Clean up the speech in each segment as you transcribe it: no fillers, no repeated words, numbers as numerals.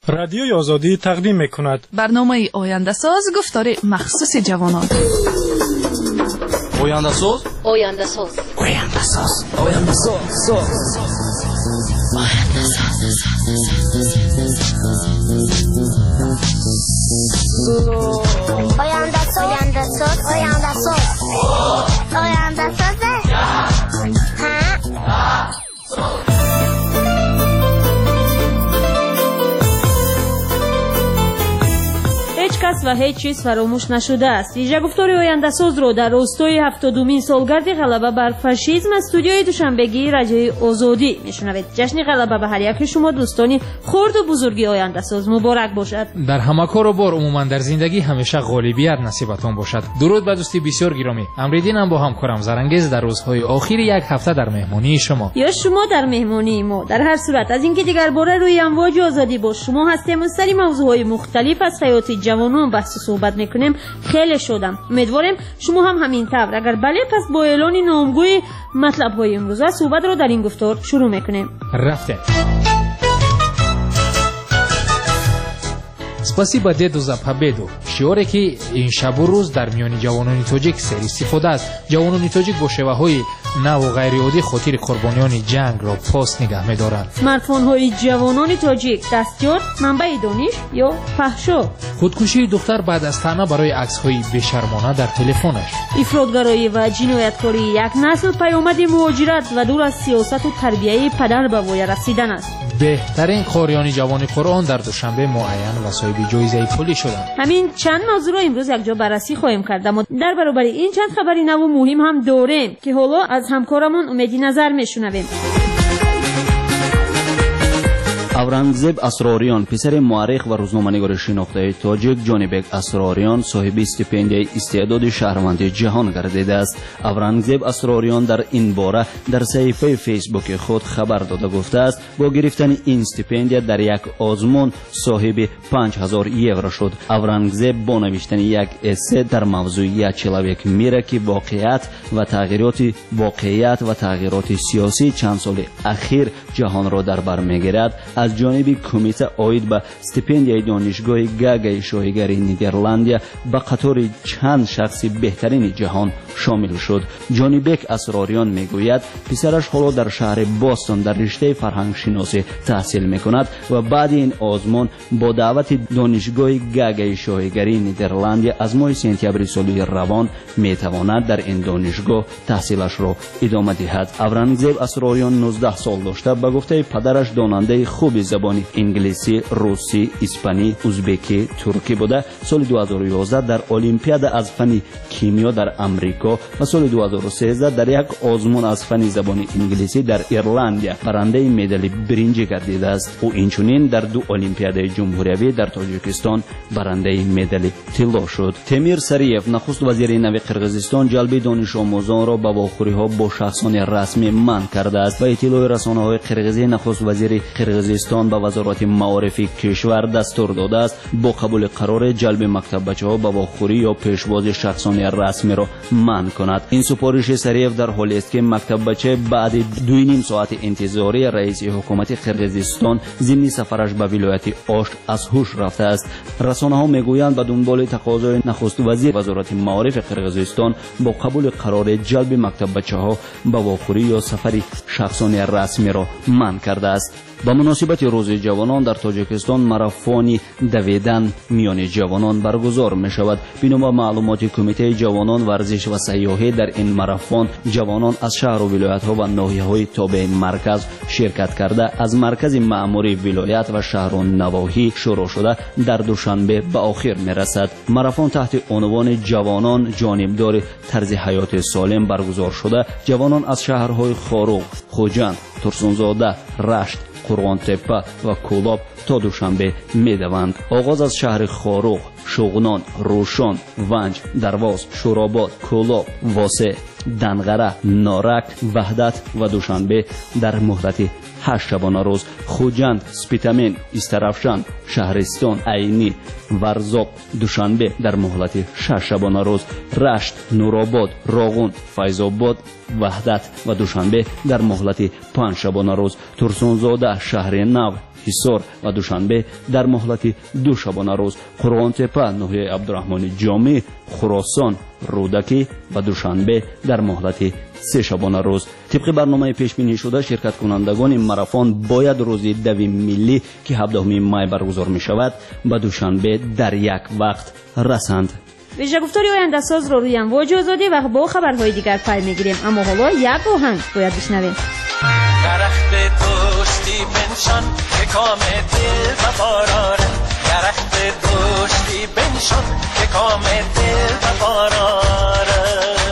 رادیوی آزادی تقدیم می‌کند برنامه آینده ساز گفتار مخصوص جوانان. آینده ساز آینده ساز آینده ساز آینده ساز آینده ساز آینده ساز آینده ساز آینده ساز هیچ کس و هیچ چیز فراموش نشده است. ویژه گفتار آینده ساز رو در راستای 70مین سالگرد غلبه بر فاشیسم استودیوی دوشنبگی رادیوی آزادی میشنوید. جشن غلبه به هر یک شما دوستانی خرد و بزرگی آینده ساز مبارک باشد. در همه کار و بار عموما در زندگی همیشه غالبیت نصیبتان باشد. درود به دوستی بسیار گرامی. امریدینم با همکارم زرنگیز در روزهای آخر یک هفته در مهمانی شما یا شما در مهمانی ما. در هر صورت از اینکه دیگر باره روی امواج آزادی با شما هستیم و سری موضوعهای مختلف از حیات جوانان بحث و صحبت میکنیم خیلی شدم. امیدوارم شما هم همین طور. اگر بله پس با اعلان نامگوی مطلب های امروزه صحبت رو در این گفتار شروع میکنیم. رفتیم. Спасибо деду за победу. شعاری که این شب و روز در میان جوانان تاجیک سر استفاده است. جوانان تاجیک با شیوه‌های نو و غیر عادی خاطر قربانیان جنگ را پاس نگه می‌دارند. اسمارتفون‌های جوانان تاجیک دستیار منبع دانش یا فحشا. خودکشی دختر بعد از طعنه برای عکس‌های بی‌شرمانه در تلفنش. افراطگرایی و جنایتکاری یک نسل پیامد مهاجرت و دور از سیاست و تربیت پدر به وای رسیدن است. بهترین قاریان جوان قرآن در دوشنبه معین و صاحب جایزه پولی شدند. همین چند موضوع را امروز یک جا بررسی خواهیم کرد. اما در برابر این چند خبری نو و مهم هم داریم که حالا از همکارمون امیدی نظر میشنویم. аврангзеб асрориён писари муаррих ва рӯзноманигори шинохтаи тоҷик ҷонибек асрориён соҳиби стипендияи истеъдоди шаҳрвандии ҷаҳон гардидааст. аврангзеб асрориён дар ин бора дар саҳифаи фейсбуки худ хабар дода гуфтааст бо гирифтани ин стипендия дар як озмун соҳиби 5000 евро шуд. аврангзеб бо навиштани як эссе дар мавзӯи як человек мира ки воқеият ва тағйироти сиёсии чанд соли ахир ҷаҳонро дар бар мегирад از جانب کمیته عاید به استیپندیای دانشگاه گاگای شاهیگری نیدرلندیا به قطار چند شخص بهترین جهان شامل شد. جانیبک اسراریان میگوید پسرش حالا در شهر باستون در رشته فرهنگ شناسی تحصیل میکند و بعد این آزمون با دعوت دانشگاه گاگای شاهیگری نیدرلندیا از ماه سپتامبر سال روان میتواند در این دانشگاه تحصیلش را ادامه دهد. اورنگزیب اسراریان 19 سال داشته. به گفته پدرش داننده خوب زبان انگلیسی، روسی، اسپانی، ازبکی، ترکی بوده. سال 2011 در المپیاد از فن کیمیا در آمریکا و سال 2013 در یک آزمون از فن زبان انگلیسی در ایرلندیا برنده مدال برنج گردیده است. او اینچنین در دو المپیاد جمهوریوی در تاجیکستان برنده مدال طلا شد. تمیر سریف نخست وزیر نو قرقیزستان جلب دانش آموزان را به واخوری‌ها با شخصان رسمی منع کرده است و اطلاع رسانه‌های قرقیزی نخست وزیر قرقیزستان به وزارت معارف کشور دستور داده است با قبول قرار جلب مکتب بچه‌ها به واخوری یا پیشواز شخصان رسمی را منع کند. این سپارش سریف در حالی است که مکتب بچه بعد 2.5 ساعت انتظاری رئیس حکومت قرقیزستان ضمن سفرش به ولایت آشت از هوش رفته است. رسانه‌ها میگویند به دنبال تقاضای نخست وزیر وزارت معارف قرقیزستان با قبول قرار جلب مکتب بچه‌ها به واخوری یا سفر شخصان رسمی را منع کرده است. با مناسبت روز جوانان در تاجیکستان ماراتون دویدن میان جوانان برگزار می شود. بنا به معلومات کمیته جوانان ورزش و سیاحی در این ماراتون جوانان از شهر و ولایت ها و ناحیه های تابع مرکز شرکت کرده از مرکز مأموری ولایت و شهر و نواحی شروع شده در دوشنبه به آخر می رسد. ماراتون تحت عنوان جوانان جانبدار طرز حیات سالم برگزار شده. جوانان از شهرهای خاروغ، خوجند، ترسونزاده، رشت، قرغانتپه و کولاب تا دوشنبه میدوند. آغاز از شهر خاروغ، شغنان، روشان، ونج، درواز، شوراباد، کولاب، واسه، دنغره، نارک، وحدت و دوشنبه در مهلت 8 شبانه روز. خوجند، سپیتامین، استرافشان، شهرستان، عینی، ورزاق دوشنبه در مهلت 6 شبانه روز. رشت، نورآباد، راغون، فیض‌آباد، وحدت و دوشنبه در مهلت 5 شبانه روز. ترسونزاده، شهر نو، حصار و دوشنبه در مهلت 2 شبانه روز، قرغان تپه ناحیه عبدالرحمن جامع، خراسان، رودکی و دوشنبه در مهلت 3 شبانه روز. طبق برنامه پیش بینی شده شرکت کنندگان ماراتون باید روز 2 ملی که 17 می برگزار می شود به دوشنبه در یک وقت رسند. ویژه گفتاری آینده ساز رو روی امواج آزادی و با خبرهای دیگر پی میگیریم، اما حالا یک آهنگ باید بشنویم. درخت دوستی بنشان که کام دل و باراره، درخت دوستی بنشان که کام دل و باراره،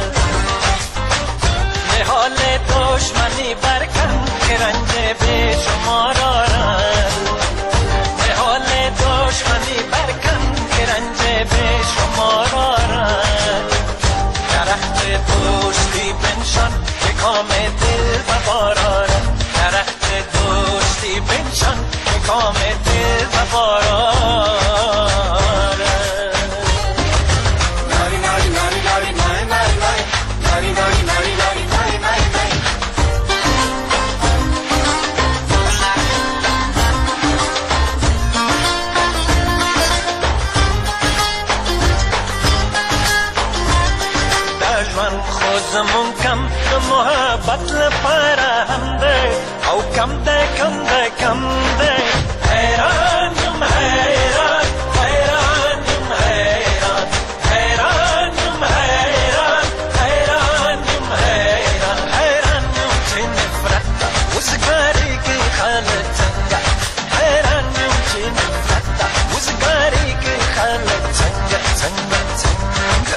نهال دشمنی برکن که رنج به شما دارد، نهال دشمنی برکن که رنج به شما دارد، درخت دوستی بنشان که کام دل و باراره، درخت دوستی بنشان که کام دل و باراره. ناری ناری ناری ناری ناری ناری ناری ناری ناری ناری ناری ناری ناری. دشمن خودمون کم محبت لپاره هم ده او کم ده کم ده کم ده، حیرانم حیران حیرانم حیران حیرانم حیران حیرانم حیران حیرانم چه نفرت وزگاری که خالد چنگه، حیرانم چه نفرت وزگاری که خالد چنگه چنگه چنگه.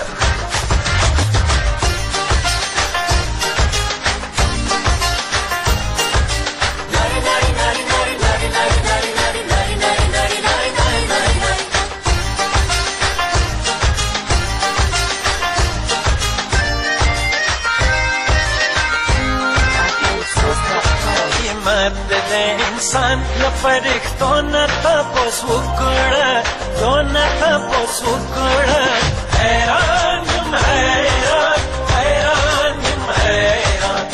انسان لفرخ دونه تپوس وکړه، دونه تپوس وکړه، حیرانم حیران حیرانم حیران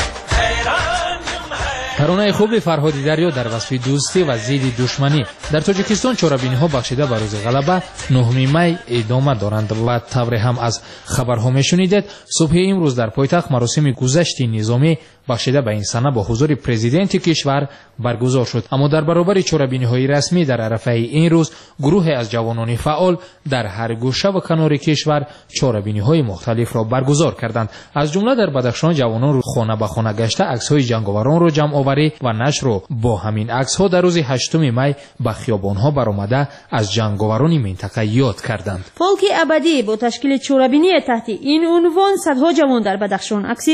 حیرانم حیران. ترانه خوب فرهادی دریا در وصف دوستی و ضد دشمنی در تاجیکستان چهاربینی‌ها بخشیده به روز غلبه 9 می ادامه دارند و طور هم از خبرها میشنیدید. صبح امروز در پایتخت مراسم گذشت نظامی بخشیده به این سنه با حضور پرزیدنت کشور برگزار شد، اما در برابر چهاربینی‌های رسمی در عرفه این روز گروه از جوانان فعال در هر گوشه و کنار کشور چهاربینی‌های مختلف را برگزار کردند. از جمله در بدخشان جوانان رو خانه به خانه گشته عکس‌های جنگاوران را جمع آوری و نشر و با همین عکس‌ها در روز 8 می به خیابان‌ها برآمده از جنگاوران منطقه یاد کردند. فولک ابدی با تشکیل چهاربینی تحت این عنوان صدها جوان در بدخشان عکسی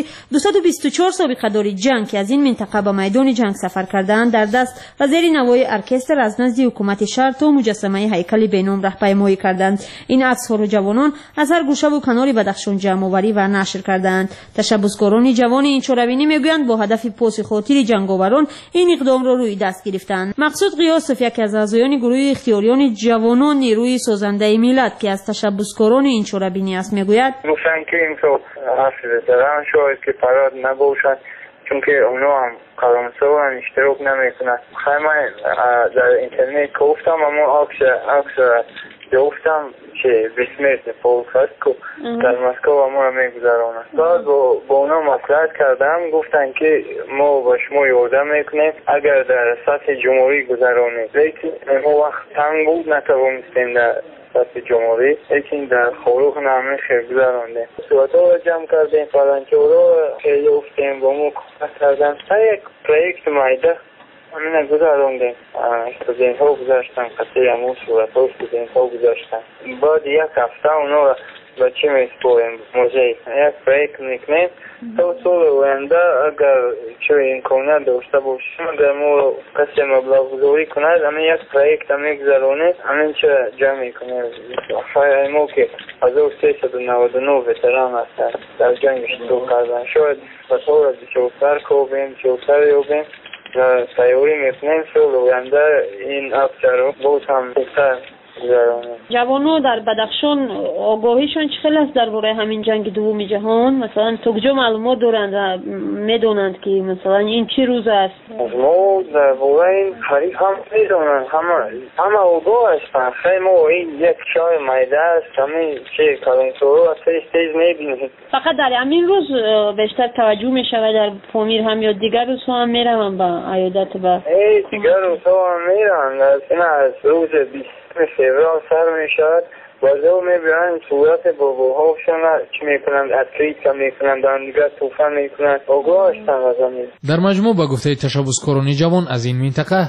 224 سابقه داری جنگ که از این منطقه به میدان جنگ سفر کردند در دست و زیر نوای ارکستر از نزد حکومت شهر تا مجسمه هیکل بینام راهپیمایی کردند. این عکس‌ها را جوانان از هر گوشه و کنار بدخشان جمع آوری و نشر کردند. تشبثکاران جوان این چهاربینی میگویند با هدف پاس خاطر جنگاوران این اقدام را روی دست گرفتند. مقصود قیاس یکی از اعضایان گروه اختیاریان جوانان نیروی سازنده ملت که از تشبثکاران این چهاربینی است میگوید گفتن که این تو حرفی دارن شاید که پراد نباشد چون که اونا هم قلمسا و اشتراک نمیکنن. خیلی من در اینترنت گفتم اما عکس گفتم که بسمت فولک هست که در مسکو اما را میگذارانه. بعد با اونا مصلحت کردم گفتن که ما با شما یادم میکنیم اگر در سطح جمهوری گذارانید، لیکن ما وقت تنگ بود نتوانستیم در سطح جمهوری، لیکن در خاروخ نمی خیلی گذاراندیم. صورت ها را جمع کردیم، پرانچه را خیلی افتیم با ما کمک کردن. یک پرویکت مایده همینه گذاراندیم. استودنت ها گذاشتن، قطعه همون صورت ها استودنت ها گذاشتن. بعد یک هفته اونا را به چی میسپاریم؟ موزه یک پرویکت میکنیم تا سال آینده اگر چه امکانات داشته باشیم، اگر ما کسی مبلغ گذاری کند همین یک پرویکت هم میگذارانید همین چه جمع میکنیم. خیلی ما که 1399 وتران هستن در جنگ اشتراک کردن، شاید به طور بسیارتر کوبیم بسیارتر یابیم و تیاری میکنیم سال آینده این افسر رو باز هم بهتر جوانو در بدخشان آگاهیشون چقدر است درباره همین جنگ دوم جهان؟ مثلا تو کجا معلومات دارند و میدونند که مثلا این چه روز است؟ ما درباره این قریب هم میدونند، همه آگاه هستند. خیلی ما این یک شای میده است، همین چه کلانتورو از تیز میبینید. فقط در همین روز بیشتر توجه میشود در پامیر هم یا دیگر روزها هم میروند با عیادت با دیگر روزها هم میروند. از روز 20 فوریه سر میشود بازه و میبینن صورت باباهاشون چی میکنند، اتریت که میکنند، دارن دیگر توفن میکنند، آگاه هستن از همین. در مجموع با گفته تشبثکاران جوان از این منطقه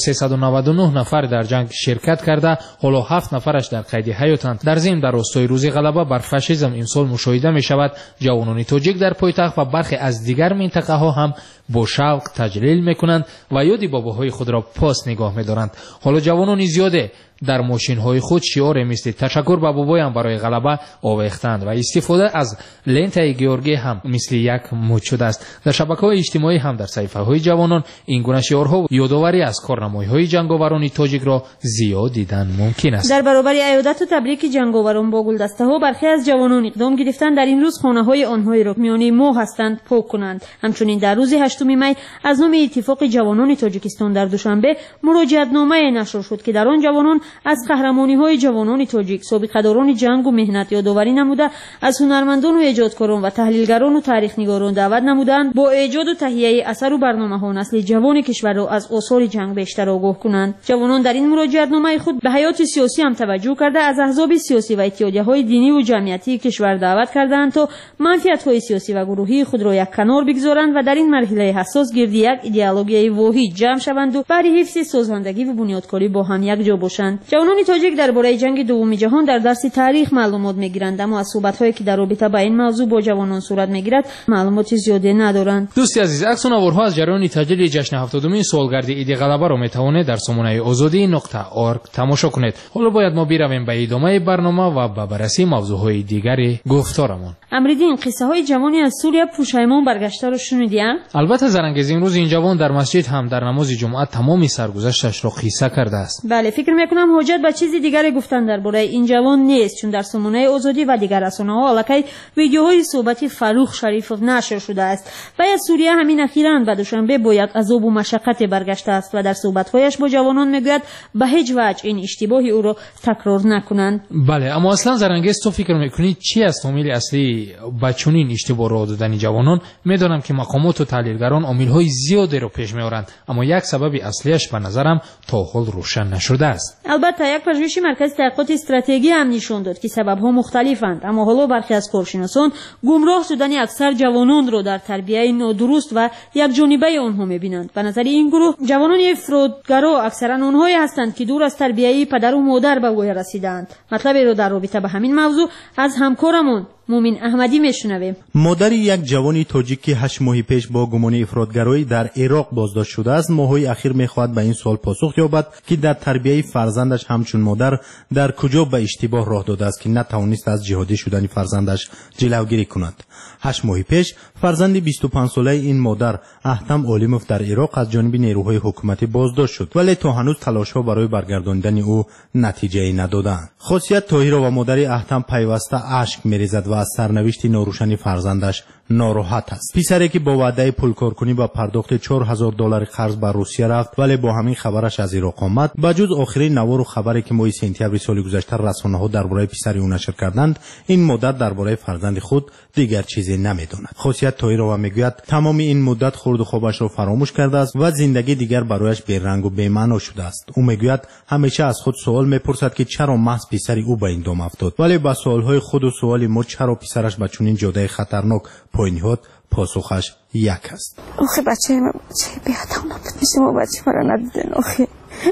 1399 نفر در جنگ شرکت کرده، حالا 7 نفرش در قید حیاتند. در ضمن در راستای روز غلبه بر فاشیسم امسال مشاهده میشود جوانان تاجیک در پایتخت و برخی از دیگر منطقه ها هم با شوق تجلیل میکنند و یاد باباهای خود را پاس نگاه میدارند. حالا جوانان زیاده در ماشین های خود شعار مثل تشکر به بابایم برای غلبه آویختند و استفاده از لنت گیورگی هم مثل یک مد شده است. در شبکه‌های اجتماعی هم در صفحه های جوانان این گونه شعارها و یادآوری از کارنمایی‌های جنگاوران تاجیک را زیاد دیدن ممکن است. در برابر عیادت و تبریک جنگاوران با گلدسته‌ها برخی از جوانان اقدام گرفتند در این روز خانه‌های آنها را میان ماه هستند پاک کنند. همچنین در روز 8 می از نام اتفاق جوانان تاجیکستان در دوشنبه مراجعتنامه نشر شد که در آن جوانان از قهرمانی‌های جوانان تاجیک سابقه‌داران جنگ و مهنت یادآوری نموده، از هنرمندان و ایجادکاران و تحلیلگران و تاریخ‌نگاران دعوت نمودند با ایجاد و تهیه اثر و برنامه‌ها نسل جوان کشور را از آثار جنگ بیشتر آگاه کنند. جوانان در این مراجعتنامه خود به حیات سیاسی هم توجه کرده از احزاب سیاسی و اتحادیه‌های دینی و جمعیتی کشور دعوت کردند تا منفعت‌های سیاسی و گروهی خود را یک کنار بگذارند و در این مرحله حساس گردی یک ایدئولوژی واحد جمع شوند و برای حفظ سازماندگی و بنیادکاری با هم یک جا باشند. جوانان تاجیک درباره جنگ دوم جهان در درس تاریخ معلومات میگیرند، اما از صحبت‌هایی که در رابطه با این موضوع با جوانان صورت میگیرد معلومات زیادی ندارند. دوستی عزیز، عکس و نوارها از جریان تجلیل جشن 70مین سالگرد عید غلبه را میتوانید در سامانه azadi.org تماشا کنید. حالا باید ما برویم به ادامه برنامه و به بررسی موضوعهای دیگری گفتارمان. امریدین قصه های جوانی از سوریه پوشایمان برگشته را شنیدین؟ البته زرانگیز امروز این جوان در مسجد هم در نماز جمعه تمام سرگذشتش را قصه کرده است. بله، فکر میکنم حاجت به چیزی دیگری گفتن درباره این جوان نیست، چون در سامانه آزادی و دیگر رسانه‌ها الکی ویدیوهای صحبتی فروخ شریفوف نشر شده است. و از سوریه همین اخیراً به دوشنبه باید عذاب و مشقت برگشته است و در صحبت‌هایش با جوانان میگوید به هیچ وجه این اشتباهی او را تکرار نکنند. بله، اما اصلا زرانگیز تو فکر میکنید چی است عامل اصلی با چنین اشتباه راه دادن جوانان؟ میدانم که مقامات و تحلیلگران عامل‌های زیادی را پیش می‌آورند، اما یک سبب اصلیش به نظرم تا حال روشن نشده است. البته یک پژوهش مرکز تحقیقات استراتژی هم نشان داد که سبب‌ها مختلفند، اما حالا برخی از کارشناسان گمراه شدن اکثر جوانان را در تربیت نادرست و یک جانبه آنها می‌بینند. به نظر این گروه جوانان افراطگرا اکثرا آنهایی هستند که دور از تربیت پدر و مادر به وی رسیدند. مطلبی را در رابطه با همین موضوع از همکارمون مومن احمدی میشنویم. مادر یک جوانی تاجیک که 8 ماه پیش با گمان افراطگرایی در عراق بازداشت شده است، ماه‌های اخیر می‌خواهد به این سوال پاسخ یابد که در تربیت فرزندش همچون مادر در کجا به اشتباه راه داده است که نتوانست از جهادی شدن فرزندش جلوگیری کند. 8 ماه پیش فرزند 25 ساله این مادر احتم عالموف در عراق از جانب نیروهای حکومتی بازداشت شد، ولی تا هنوز تلاش‌ها برای برگرداندن او نتیجه‌ای ندادند. خاصیت طاهره و مادر احتم پیوسته اشک می‌ریزد و از سرنوشت ناروشن فرزندش ناراحت است. پسری که با وعده پول کارکنی با پرداخت $4000 قرض به روسیه رفت، ولی با همین خبرش از عراق آمد. بجز آخرین نوار و خبری که ماه سپتامبر سال گذشته رسانه‌ها درباره پسر او نشر کردند، این مادر درباره فرزند خود دیگر چیزی نمی‌داند. خاصیت طاهره میگوید تمام این مدت خورد و خوابش را فراموش کرده است و زندگی دیگر برایش بی‌رنگ و بی‌معنی شده است. او میگوید همیشه از خود سوال می‌پرسد که چرا محض پسری او به این دام افتاد، ولی با سوال‌های خود و سوال ما چرا پسرش به چنین جاده خطرناک پایین هات، پاسخش یک است. آخه بچه من بچه بیادم نبود، شما بچه مرا ندیدن. آخه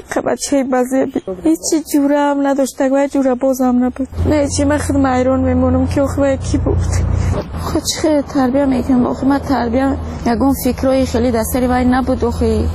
بچه بازه هیچی جوره هم نداشته و جوره باز هم نبود. نه چی من خود ایران میمونم که آخه کی بود. آخه چه تربیه میکنم. آخه من تربیه یکون فکرای خیلی دستری وای نبود. آخه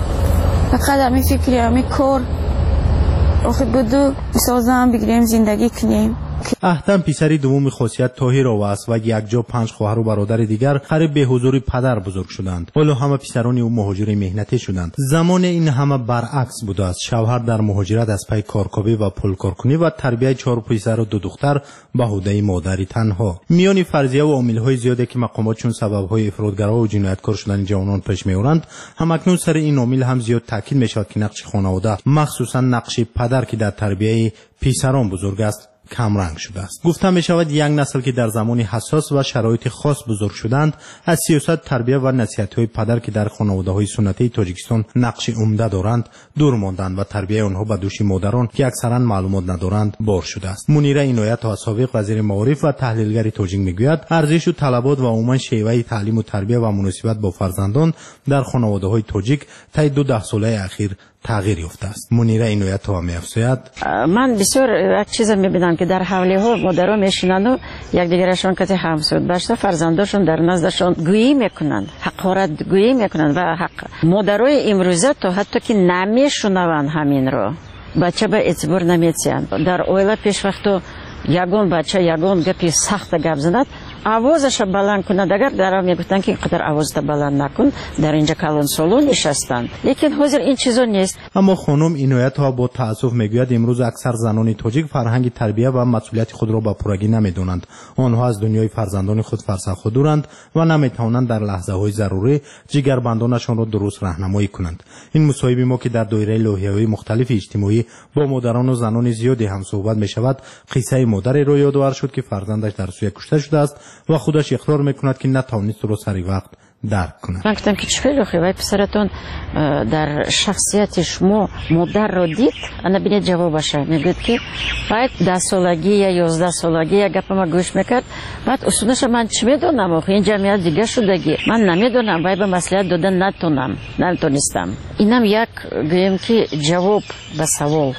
فقط همین فکری همین کار آخه بدو سازم بگیریم زندگی کنیم. اهتم پسری دوم خاصیت طاهر است و یک جا 5 خواهر و برادر دیگر قریب به حضور پدر بزرگ شدند. حالا همه پسران او مهاجر مهنتی شدند. زمان این همه برعکس بوده است. شوهر در مهاجرت از پی کارکوبی و پول کارکنی و تربیت 4 پسر و 2 دختر به عهده مادری تنها. میان فرضیه و عامل‌های زیادی که مقامات چون سبب‌های افراطگرا و جنایتکار شدن جوانان پیش می‌آورند، همکنون سر این عامل هم زیاد تاکید می‌شود که نقش خانواده، مخصوصا نقش پدر که در تربیت پسران بزرگ است، کم رنگ شده است. گفته می شود یک نسل که در زمانی حساس و شرایط خاص بزرگ شدند از سیاست، تربیت و نصیحت‌های پدر که در خانواده‌های سنتی تاجیکستان نقش عمده دارند دور ماندند و تربیت آنها به دوش مادران که اکثرا معلومات ندارند بار شده است. منیره عنایت ها، سابق وزیر معارف و تحلیلگر تاجیک میگوید ارزش و طلبات و عموما شیوه تعلیم و تربیت و مناسبت با فرزندان در خانواده‌های تاجیک طی 2 ساله اخیر تغییر یافته است. منیره عنایت ها می‌افزاید: من بسیار یک چیز می‌بینم که در حوله ها مادرها میشینند و یکدیگرشان که همسود باشند فرزنداشون در نزدشان گویی میکنند، حقارت گویی میکنند و حق مادرای امروزه تا حتی که نمیشنوند همین رو بچه به اعتبار نمی‌گیرند. در اویلا پیش وقت یگان بچه یگان گپی سخت گپ زند آوازش بلند کند، اگر درام میگفتن که اینقدر آوازت بلند نکن در اینجا کلان سالون نشستند، لیکن حاضر این چیزا نیست. اما خانم عنایت ها با تأسف میگوید امروز اکثر زنان تاجیک فرهنگ تربیت و مسئولیت خود را به پورگی نمیدونند. آنها از دنیای فرزندان خود فرسخ دورند و نمیتوانند در لحظه های ضروری جگربندانشان را درست راهنمایی کنند. این مصاحبه ما که در دایره لوحه‌های مختلف اجتماعی با مادران و زنان زیادی هم صحبت میشود، قصه مادری را یادآور شد که فرزندش در سوی کشته شده است و خودش اقرار میکند که نتوانست رو سری وقت درک کند. من گفتم که چه خیلی پسرتون در شخصیت شما مادر را دید؟ انا بینید جوابش میگوید که باید 10 سالگی یا 11 سالگی یا گپ ما گوش میکرد. بعد اصولش من چی میدونم؟ آخه این جمعیت دیگه شدگی من نمیدونم، باید به مسئولیت دادن نتونستم. اینم یک گویم که جواب به سوال.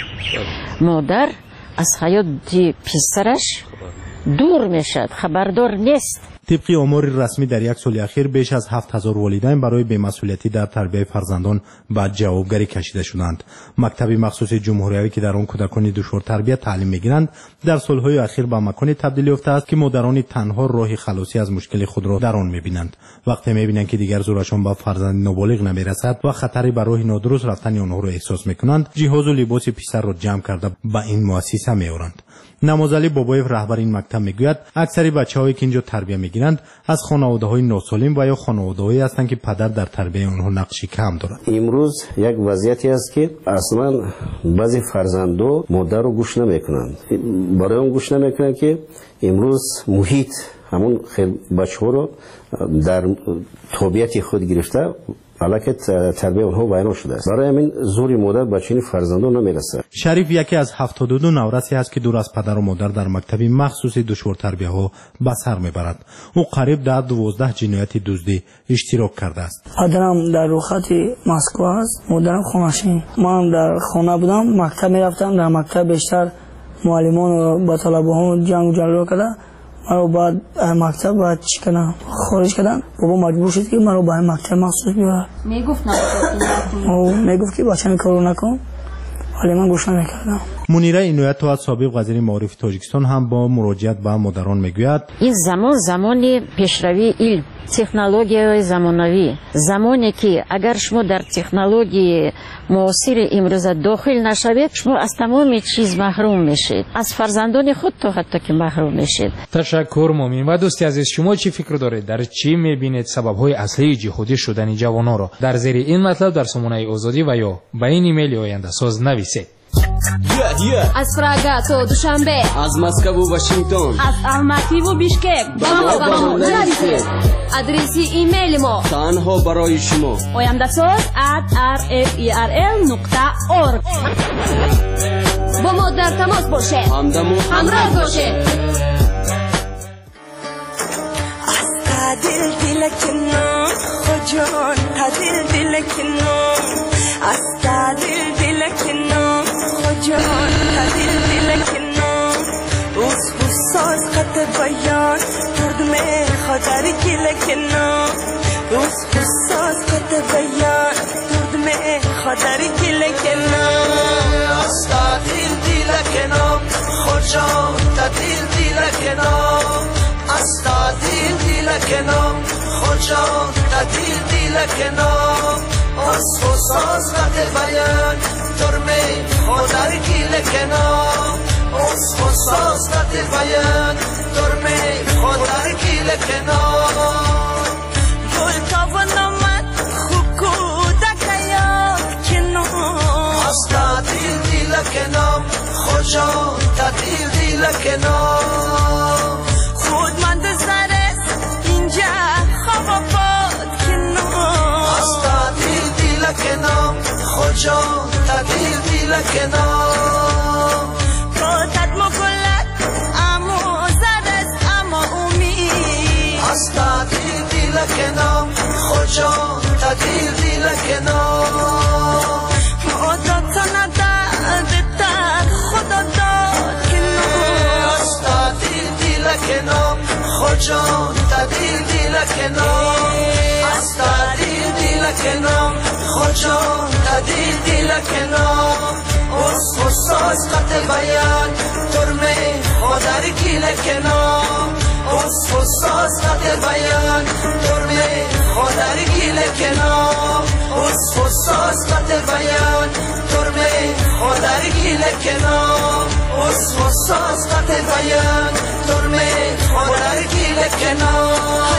مادر از حیات پسرش دور میشد، خبردار نیست. طبق آمار رسمی در 1 سال اخیر بیش از 7000 والدین برای بی‌مسئولیتی در تربیت فرزندان به جوابگری کشیده شدند. مکتب مخصوص جمهوریتی که در آن کودکان دشوار تربیت تعلیم میگیرند در سالهای اخیر به مکانی تبدیل یافته است که مادران تنها راه خلاصی از مشکل خود را در آن میبینند. وقتی میبینند که دیگر زورشان به فرزند نابالغ نمیرسد و خطری بر راه نادرست رفتن آنها را احساس میکنند، جهاز و لباس پسر را جمع کرده به این مؤسسه میآورند. نمازعلی بابایف رهبر این مکتب میگوید اکثر بچه‌هایی که اینجا تربیت میگیرند از خانواده‌های ناسالم و یا خانواده‌هایی هستند که پدر در تربیت آنها نقشی کم دارد. امروز یک وضعیتی است که اصلا بعضی فرزندان مادر رو گوش نمیکنند. برای اون گوش نمیکنند که امروز محیط همون بچه‌ها رو در طبیعت خود گرفته علاقه تربیت اونها بیان شده است. برای همین زوری مادر بچین فرزندان نمیرسه. شریف یکی از 72 نورسی است که دور از پدر و مادر در مکتبی مخصوص دشوار تربیت ها به سر میبرد. او قریب در 12 جنایت دزدی اشتراک کرده است. پدرم در رخت مسکو است، مادرم خونشین. من در خانه بودم، مکتب میرفتم. در مکتب بیشتر معلمان و با طلبه ها جنگ و جلو کرده. مرا بعد مکتب باید چی کنم خارج کردن. بابا مجبور شد که مرا به مکتب مخصوص بیاره. میگفت که بچه کارو نکن، ولی من گوش نمیکردم. منیره عنایت ها سابق وزیر معارف تاجیکستان هم با مراجعت به مادران میگوید این زمانی پیشروی علم، تکنولوژی زمانوی، زمانی که اگر شما در تکنولوژی معاصر امروز داخل نشوید شما از تمام چیز محروم میشید، از فرزندان خود تا حتی که محروم میشید. تشکر مومین. و دوستی عزیز، شما چی فکر دارید؟ در چی میبینید سبب‌های اصلی جهودی شدن جوانان را؟ در زیر این مطلب در سامانه آزادی و یا به این ایمیل آینده ساز نویسید. از پراگا تا دوشنبه، از مسکو و واشنگتن، از الماتی و بیشکک با ما نویسید. آدرسی ایمیل ما تنها برای شما oyandasod@rferl.org. با ما در تماس باشید، همراه باشید. دل دلکنو خجان دل دلکنو استا دل دلکنو خجان دل دلکنو اوس بوساز قط بیان درد میں خاطر کلکنو اوس بوساز قط بیان درد میں خاطر کلکنو استا دل دلکنو خجان کنام خجان تدیل دیل کنام اصف و ساز قد بیان ترمه خودر گیل کنام اصف و ساز قد بیان ترمه خودر گیل کنام گل تاونامت خوکودک یاد کنام از تدیل دیل کنام خجان تدیل دیل کنام خودمند زرس اینجا خواب باد کنام از تدیل دیل کنام خجان تدیل دیل کنام کاتت مگلت اما زرس اما امید از تدیل دیل کنام خجان تدیل دیل کنام مادتا ندادتر خدا داد کنام از تدیل دیل کنام خجان تدیل دیل کنام از تدیل دیل کنام خجان تدیل دیل کنام اصف و ساز قد بیان ترمه خودر گیل کنام اصف و ساز قد بیان ترمه خودر گیل کنام اصف و ساز قد بیان ترمه خودر گیل کنام اصف و ساز قد بیان ترمه خودر گیل کنام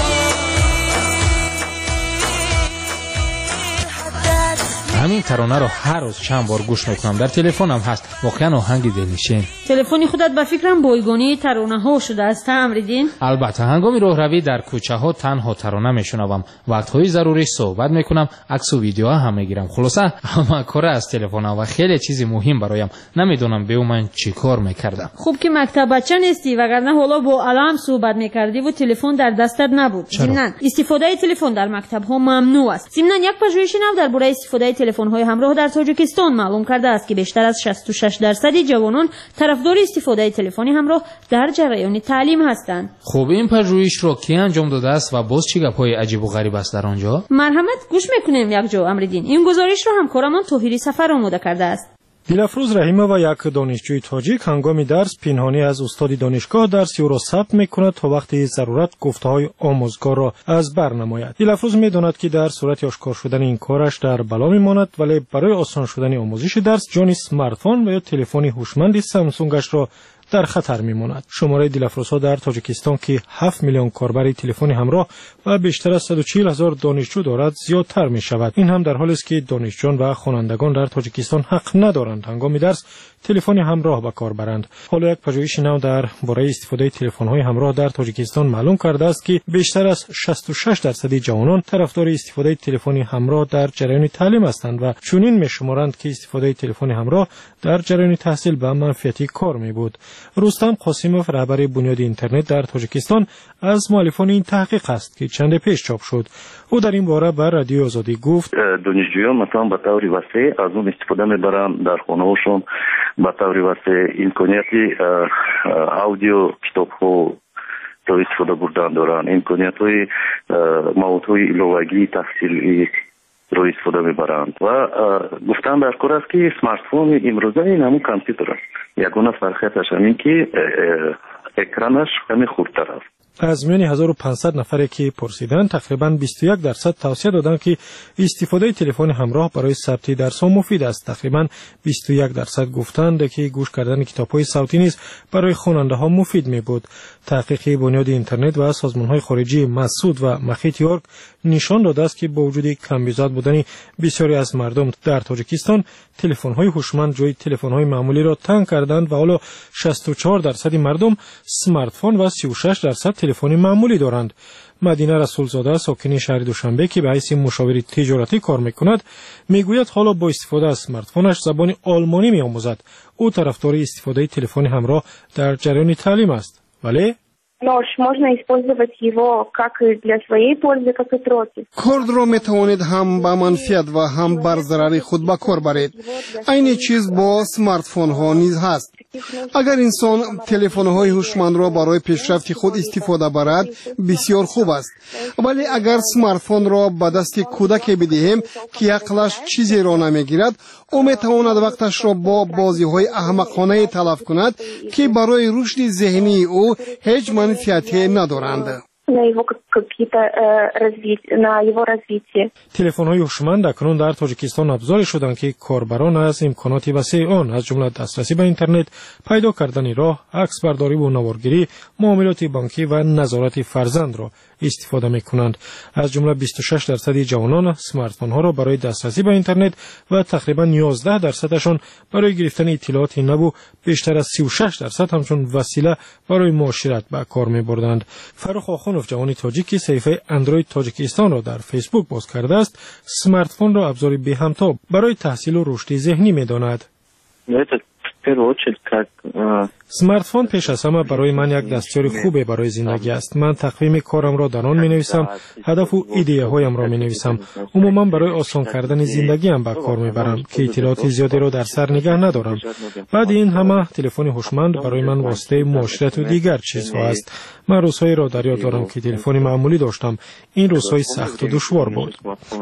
همین ترانه رو هر روز چند بار گوش میکنم. در تلفنم هست، واقعا آهنگ دلنشین. تلفنی خودت به فکرم بایگانی ترانه ها شده است امریدین؟ البته هنگامی راهروی در کوچه ها تنها ترانه میشنوم، وقتهای ضروری صحبت میکنم، عکس و ویدیو هم میگیرم. خلاصه همه کار از تلفن و خیلی چیزی مهم برایم. نمیدونم به من چی کار میکردم. خوب که مکتب بچه نیستی، وگرنه حالا با علم صحبت میکردی و تلفن در دستت نبود. ضمناً استفاده تلفن در مکتب ها ممنوع است. ضمناً یک پژوهش نو درباره استفاده تلفن های همراه در تاجیکستان معلوم کرده است که بیشتر از 66% جوانان طرفدار استفاده تلفن همراه در جریان تعلیم هستند. خب این پژوهش رو کی انجام داده است و باز چه گپ‌های عجیب و غریب است در آنجا؟ مرحمت گوش میکنیم یک جا امریدین. این گزارش را همکارمان طاهری سفر آماده کرده است. دلافروز رحیمова یک دانشجوی تاجیک هنگام درس پنهانی از استاد دانشگاه درسی او را ثبت میکند تا وقتی ضرورت گفته‌های آموزگار را از بر نماید. دلافروز میداند که در صورت آشکار شدن این کارش در بلا میماند، ولی برای آسان شدن آموزش درس جان اسمارتفون و یا تلفن هوشمند سامسونگش را در خطر میماند. شماره دلافروزها در تاجیکستان که 7 میلیون کاربر تلفن همراه و بیشتر از 140,000 دانشجو دارد زیادتر می شود. این هم در حالی است که دانشجویان و خوانندگان در تاجیکستان حق ندارند هنگام درس تلفن همراه به کار برند. حالا یک پژوهش نو در باره استفاده تلفن‌های همراه در تاجیکستان معلوم کرده است که بیشتر از 66% جوانان طرفدار استفاده تلفن همراه در جریان تعلیم هستند و چنین می‌شمارند که استفاده تلفن همراه در جریان تحصیل به منفعتی کار می‌بود. رستم قاسموف رهبر بنیاد اینترنت در تاجیکستان از مؤلفان این تحقیق است که چند پیش چاپ شد. او در این باره بر رادیو آزادی گفت دانشجویان مثلا به طور وسیع از اون استفاده می‌برند در خانه‌هاشون، به طور وسیع امکانیت اودیو کتاب‌ها را استفاده بردن دارند، امکانیت‌های موادهای ایلوگی تحصیلی را استفاده می‌برند و گفتن در کار است که اسمارتفون امروزه این همون کامپیوتر است. یگانه فرقیتش همین که اکرانش خیلی خردتر است. از میان 1500 نفری که پرسیدند تقریباً 21% توصیه دادند که استفاده تلفن همراه برای ثبت درس‌ها مفید است. تقریباً 21% گفتند که گوش کردن کتاب‌های صوتی نیز برای خواننده‌ها مفید می‌بود. تحقیق بنیاد اینترنت و سازمان‌های خارجی مسعود و مخیط یورک نشان داده است که با وجود کمبود بودن بسیاری از مردم در تاجیکستان تلفن‌های هوشمند جای تلفن‌های معمولی را تنگ کردند و حالا 64% مردم اسمارتفون و 36% تلفن معمولی دارند. مدینه رسولزاده ساکن شهر دوشنبه که به حیث مشاور تجارتی کار می‌کند میگوید حالا با استفاده از اسمارتفونش زبان آلمانی می‌آموزد. او طرفدار استفاده تلفن همراه در جریان تعلیم است. ولی Нож можно использовать его как и для своей пользы, как и против. کرد را می توانید هم به منفعت و هم بر ضرر خود به کار برید. این چیز با اسمارت فون ها نیز هست. اگر انسان تلفن های هوشمند را برای پیشرفت خود استفاده برد بسیار خوب است، ولی اگر اسمارت فون را به دست کودک بدهیم که عقلش چیزی را نمیگیرد، او می تواند وقتش را با بازی های احمقانه تلف کند که برای رشد ذهنی او هیچ منفعتی ندارند. на его какие-то на его развитие. تلفن‌های هوشمند اکنون در تاجیکستان ابزاری شدند که کاربران از امکانات وسیع آن از جمله دسترسی به اینترنت، پیدا کردن راه، عکس برداری و نوارگیری، معاملات بانکی و نظارت فرزند را استفاده می‌کنند. از جمله 26% جوانان اسمارتفون‌ها را برای دسترسی به اینترنت و تقریباً 11% برای گرفتن اطلاعات نو، بیشتر از 36% همچون وسیله برای معاشرت به کار می‌بردند. فروخ آخونوف جوان تاجیکی صفحه اندروید تاجیکستان را در فیسبوک باز کرده است. اسمارتفون را ابزاری به همتا برای تحصیل و رشد ذهنی می‌داند. اسمارتفون پیش از همه برای من یک دستیار خوبه برای زندگی است. من تقویم کارم را در آن می‌نویسم، هدف و ایده هایم را می‌نویسم. عموما برای آسان کردن زندگیم به کار می‌برم که اطلاعات زیادی را در سر نگه ندارم. بعد این همه تلفن هوشمند برای من واسطه معاشرت و دیگر چیزها است. من روزهایی را در یاد دارم که تلفن معمولی داشتم. این روزهای سخت و دشوار بود.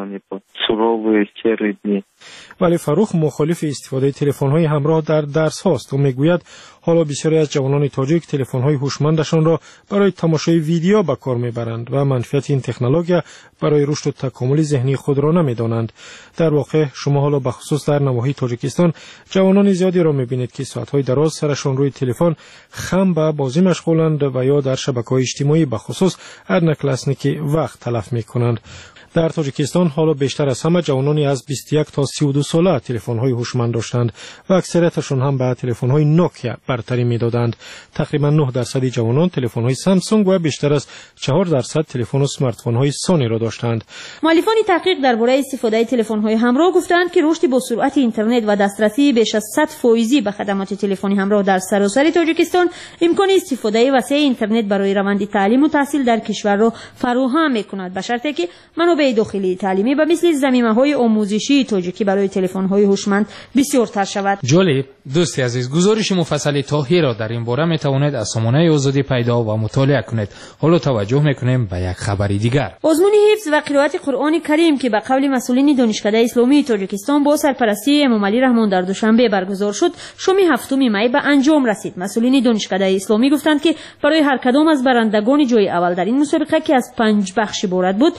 ولی فروخ مخالف استفاده تلفن‌های همراه در درس هاست و میگوید حالا بسیاری از جوانان تاجیک تلفن‌های هوشمندشان را برای تماشای ویدیو به کار میبرند و منفعت این تکنولوژی برای رشد و تکامل ذهنی خود را نمیدانند. در واقع شما حالا به خصوص در نواحی تاجیکستان جوانان زیادی را میبینید که ساعت‌های دراز سرشان روی تلفن خم به بازی مشغولند و یا در شبکه‌های اجتماعی به خصوص هر نکلسنی که وقت تلف میکنند. در تاجیکستان حالا بیشتر از همه جوانانی از 21 تا 32 ساله تلفن‌های هوشمند داشتند و اکثریتشان هم به تلفن‌های نوکیا برتری می‌دادند. تقریبا 9% جوانان تلفن‌های سامسونگ و بیشتر از 4% تلفن و اسمارتفون‌های سونی را داشتند. مؤلفان تحقیق درباره استفاده تلفن‌های همراه گفتند که رشد با سرعت اینترنت و دسترسی بیش از 100% به خدمات تلفنی همراه در سراسر تاجیکستان امکان استفاده وسیع اینترنت برای روند تعلیم و تحصیل در کشور را فراهم می‌کند، به شرطی که منابع داخلی تعلیمی و مثل زمینه‌های آموزشی تاجیکی برای تلفن‌های هوشمند بسیارتر شود. جالب دوستی عزیز، گزارش مفصل تاهی را در این باره میتوانید از سامانه آزادی پیدا و مطالعه کنید. حالا توجه میکنیم به یک خبری دیگر. آزمون حفظ و قرائت قرآن کریم که به قول مسئولین دانشکده اسلامی تاجیکستان با سرپرستی امام علی رحمان در دوشنبه برگزار شد، شام 7 می به انجام رسید. مسئولین دانشکده اسلامی گفتند که برای هر کدام از برندگان جای اول در این مسابقه که از 5 بخش عبارت بود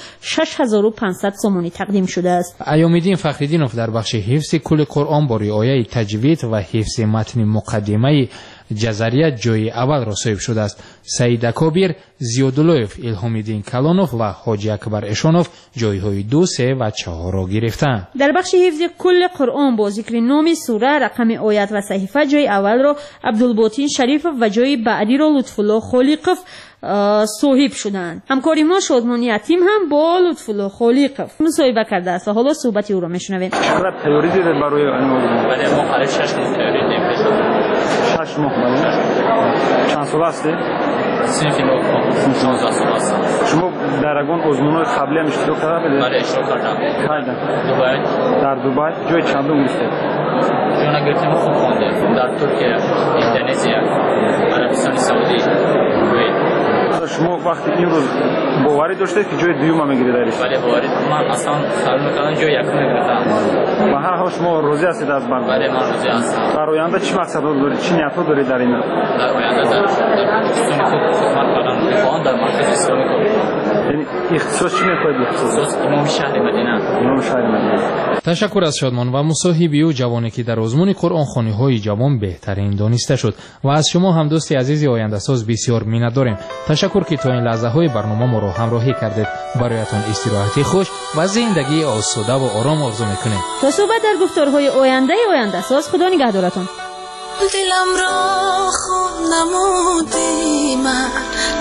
6500 سومانی تقدیم شده است. ایام‌الدین فخرالدینوف در بخش حفظ کل قرآن با رعایت تجوید و حفظ متن مقدمه جزریه جای اول را صاحب شده است. سعید اکابر، زیاداللهف، الهام‌الدین کلانوف و حاجی اکبر اشانوف جایهای 2، 3 و 4 را گرفتند. در بخش حفظ کل قرآن با ذکر نام سوره، رقم آیت و صحیفه جای اول را عبدالباطن شریفов و جای بعدی را لطف‌الله خالقov صاحب شدند. همکاری ما شادمان یتیم هم با لطف‌الله خالقov مصاحبه کرده است. حالا صحبت او را میشنویم. چقدر تئوری دیدید برای ولی ما برای 6 تئوری دیدیم. 6 ماه. چند سال است؟ صنف 19 سال است. شما در اون آزمون‌های قبلی هم اشتراک کردید؟ بله اشتراک کردم. دبی. در دبی جای چندم بودید؟ جانا گرفتم خوب خوندم. در ترکیه، اندونزی، عربستان سعودی. شما وقتی این روز باوری داشته که جای دوم میگیرید درش؟ بله باوری. من اصلا خیال می‌کردم جای یکم میگیرم. و هر حال شما روزی هستید از من؟ بله من روزی هستم. در آینده چی مقصد دارید؟ چی نیت دارید در این؟ در آینده در اسلامی خدمت کردن می‌خواهم در مرکز اسلامی کنم. یعنی اختصاص چی می‌خواید؟ اختصاص امام شهر مدینه. امام شهر مدینه. تشکر از شادمان و مصاحبه او جوانی که در آزمون قرآن خوانی‌های جوان بهترین دانسته شد و از شما هم دوستی عزیزی آینده ساز بسیار می‌نداریم. تشکر که تا این لحظه‌های برنامه ما را همراهی کردید. برایتان استراحتی خوش و زندگی آسوده و آرام آرزو می‌کنیم. تا صحبت در گفتارهای آینده ساز، خدا نگهدارتون. دلم را خود نمودی، من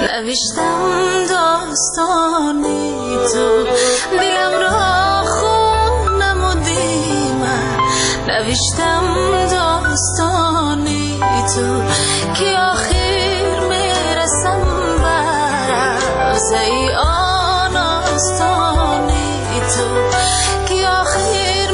نوشتم داستانی تو. دلم را خود نمودی، من نوشتم داستانی تو که آخر میرسم ای آن آستانی تو که آخر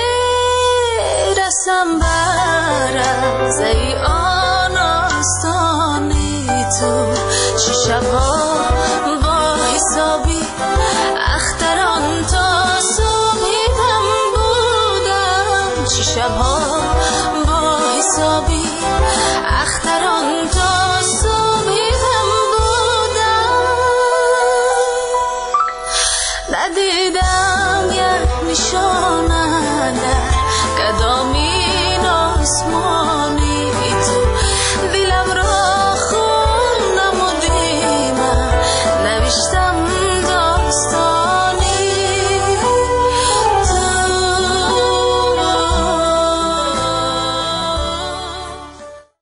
میرسم برز ای آن آستانی تو. چه شبها با حسابی اختران تا صبحی هم بودم، چه شبها با حسابی اختران تا صبحی هم بودم. ندیدم یک نشانه در کدامین آسمانی